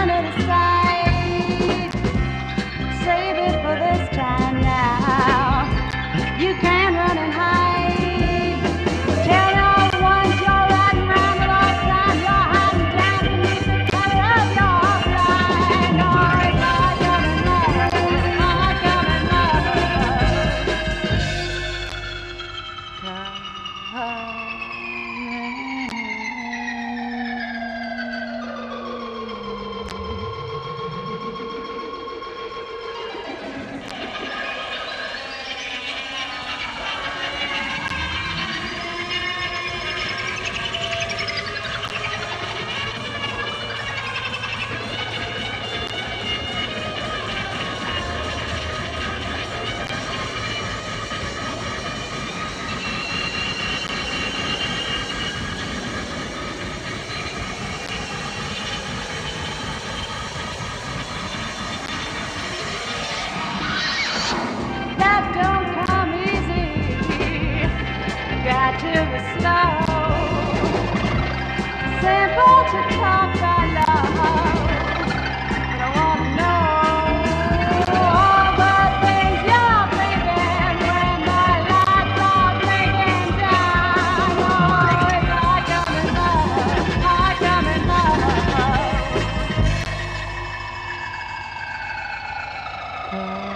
run it aside. Save it for this time now. You can run and hide. Tell all the ones you're riding round at all times. You're hiding down beneath the cover of your blind. Oh, I come in love. I come in Love don't come easy. Got to be slow. Simple to talk about love, but I wanna know all the things you're thinking when the lights are blinking down. Oh, if I come in love, I come in love.